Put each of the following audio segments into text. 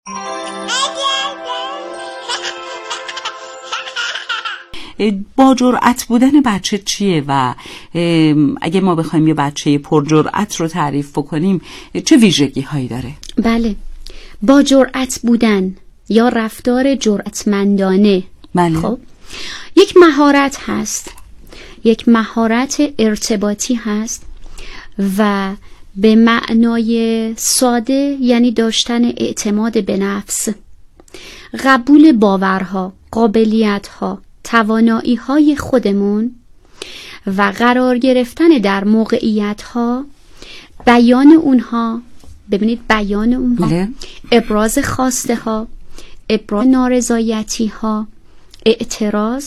با جرأت بودن بچه چیه و اگه ما بخوایم یه بچه پر جرأت رو تعریف بکنیم چه ویژگی هایی داره؟ بله، با جرأت بودن یا رفتار جرأتمندانه، بله. خب یک مهارت هست، یک مهارت ارتباطی هست و به معنای ساده یعنی داشتن اعتماد به نفس، قبول باورها، قابلیتها، توانایی‌های خودمون و قرار گرفتن در موقعیت‌ها، بیان اونها، ببینید بیان اونها، بله. ابراز خواسته ها، ابراز نارضایتی ها، اعتراض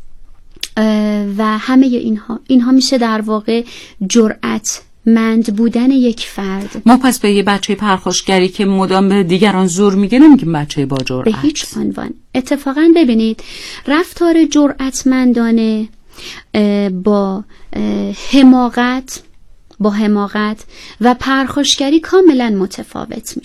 و همه اینها میشه در واقع جرأتمند بودن یک فرد. ما پس به یه بچه پرخاشگری که مدام به دیگران زور میگه نمیگیم بچه با جرأت. به هیچ عنوان. اتفاقا ببینید رفتار جرأتمندانه با حماقت و پرخاشگری کاملا متفاوت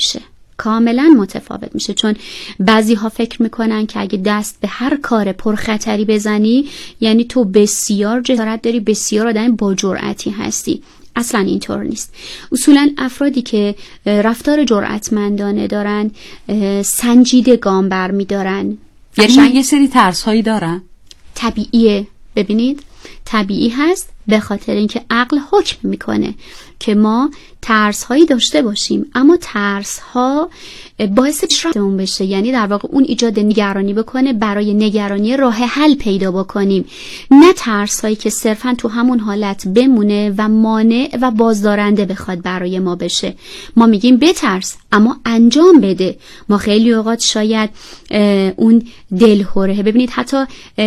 میشه، چون بعضی ها فکر میکنن که اگه دست به هر کار پرخطری بزنی یعنی تو بسیار جسارت داری، بسیار آدم با جرأتی هستی. اصلا اینطور نیست. اصولا افرادی که رفتار جرأتمندانه دارن سنجیده گام برمی‌دارن. یعنی یه سری ترس هایی دارن؟ طبیعیه. ببینید طبیعی هست، به خاطر اینکه عقل حکم میکنه که ما ترس هایی داشته باشیم، اما ترس ها باعث پیشرفتمون بشه، یعنی در واقع اون ایجاد نگرانی بکنه، برای نگرانی راه حل پیدا بکنیم، نه ترس هایی که صرفا تو همون حالت بمونه و مانع و بازدارنده بخواد برای ما بشه. ما میگیم بترس اما انجام بده. ما خیلی اوقات شاید اون دلهوره، ببینید حتی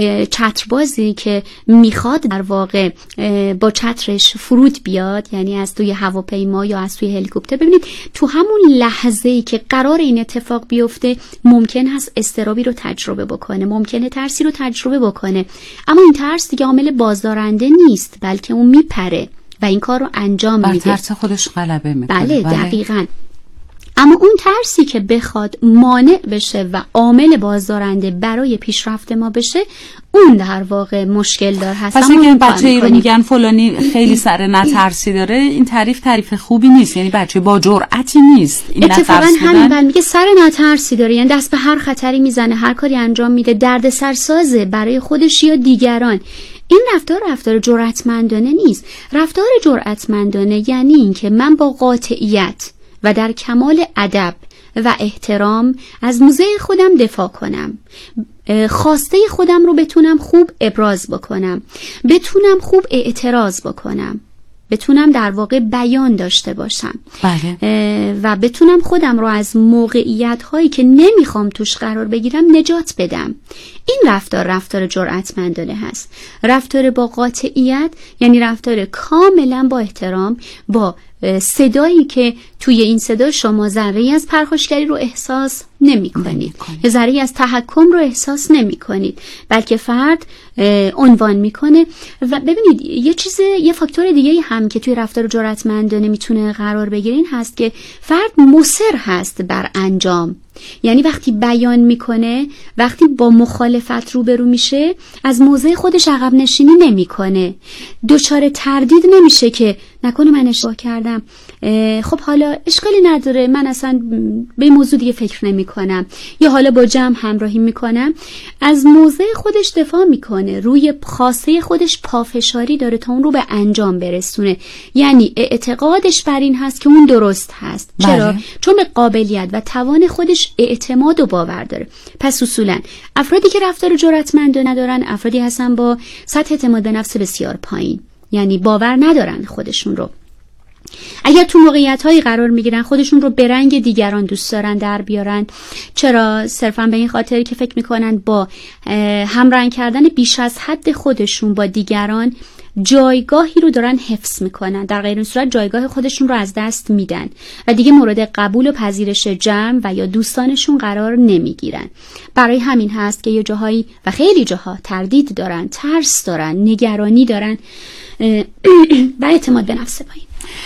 چتربازی که میخواد در واقع با چترش فرود بیاد، یعنی از توی هواپیما یا از توی هلیکوپتر، ببینید تو همون لحظه‌ای که قرار این اتفاق بیفته ممکن هست اضطرابی رو تجربه بکنه، ممکنه ترسی رو تجربه بکنه، اما این ترس دیگه عامل بازدارنده نیست، بلکه اون میپره و این کار رو انجام میده، بر ترس خودش غلبه میکنه. بله دقیقاً. اما اون ترسی که بخواد مانع بشه و عامل بازدارنده برای پیشرفت ما بشه، اون در واقع مشکل دار هست. پس اگه بچه‌ای رو میگن فلانی خیلی سر نترسی داره، این تعریف خوبی نیست، یعنی بچه با جرأتی نیست. این اتفاقا همین میگه سر نترسی داره، یعنی دست به هر خطری میزنه، هر کاری انجام میده، درد سرسازه برای خودش یا دیگران. این رفتار جرأتمندانه نیست. رفتار جرأتمندانه یعنی این که من با قاطعیت و در کمال ادب و احترام از موضع خودم دفاع کنم، خواسته خودم رو بتونم خوب ابراز بکنم، بتونم خوب اعتراض بکنم، بتونم در واقع بیان داشته باشم. بله. و بتونم خودم رو از موقعیت هایی که نمیخوام توش قرار بگیرم نجات بدم. این رفتار جرأتمندانه هست. رفتار با قاطعیت یعنی رفتار کاملا با احترام، با صدایی که توی این صدا شما ذره‌ای از پرخاشگری رو احساس نمی‌کنید، ذره‌ای از تحکم رو احساس نمی‌کنید، بلکه فرد عنوان میکنه. و ببینید یه فاکتور دیگه هم که توی رفتار جرأتمندانه میتونه قرار بگیره این هست که فرد مصر هست بر انجام، یعنی وقتی بیان میکنه، وقتی با مخالفت روبرو میشه، از موضع خودش عقب نشینی نمیکنه، دچار تردید نمیشه که نکنه من اشتباه کردم، خب حالا اشکالی نداره، من اصلا به موضوع دیگه فکر نمی کنم، یا حالا با جمع همراهی میکنم. از موضع خودش دفاع میکنه، روی خواسته خودش پافشاری داره تا اون رو به انجام برسونه، یعنی اعتقادش بر این هست که اون درست هست. چرا؟ چون به قابلیت و توان خودش اعتماد و باور داره. پس اصولا افرادی که رفتار جرأتمندانه ندارن افرادی هستن با سطح اعتماد به نفس بسیار پایین، یعنی باور ندارن خودشون رو. اگر تو موقعیت‌هایی قرار میگیرن خودشون رو به رنگ دیگران دوست دارن در بیارن. چرا؟ صرفا به این خاطر که فکر میکنن با همرنگ کردن بیش از حد خودشون با دیگران جایگاهی رو دارن حفظ میکنن، در غیر این صورت جایگاه خودشون رو از دست میدن و دیگه مورد قبول و پذیرش جمع و یا دوستانشون قرار نمیگیرن. برای همین هست که یه جاهایی و خیلی جاها تردید دارن، ترس دارن، نگرانی دارن و اعتماد به نفس پایین.